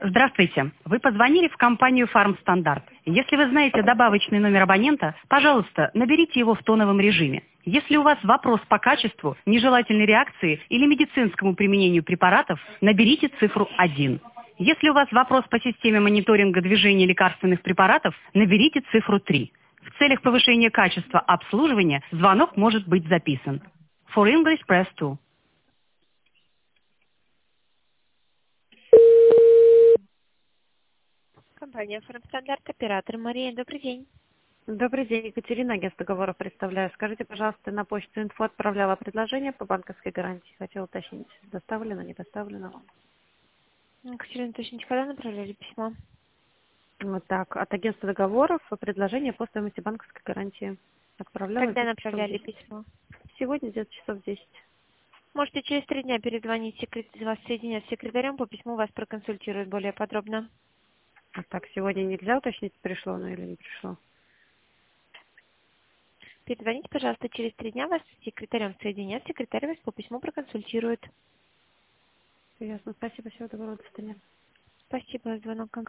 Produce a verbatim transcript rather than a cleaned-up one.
Здравствуйте. Вы позвонили в компанию «Фармстандарт». Если вы знаете добавочный номер абонента, пожалуйста, наберите его в тоновом режиме. Если у вас вопрос по качеству, нежелательной реакции или медицинскому применению препаратов, наберите цифру один. Если у вас вопрос по системе мониторинга движения лекарственных препаратов, наберите цифру три. В целях повышения качества обслуживания звонок может быть записан. For English, press two. Компания «Фармстандарт», оператор Мария. Добрый день. Добрый день, Екатерина, агентство договоров представляю. Скажите, пожалуйста, на почту инфо отправляла предложение по банковской гарантии. Хотела уточнить, доставлено, не доставлено вам. Екатерина, уточните, когда направляли письмо? Вот так, от агентства договоров предложение по стоимости банковской гарантии. Отправляла Когда где-то часов направляли десять. письмо? Сегодня где-то часов десять. Можете через три дня перезвонить, секрет... вас соединят с секретарем, по письму вас проконсультируют более подробно. А так, сегодня нельзя уточнить, пришло оно или не пришло? Перезвоните, пожалуйста, через три дня, вас с секретарем соединят, секретарь вас по письму проконсультирует. Ясно, спасибо, всего доброго, до свидания. Спасибо за звонок.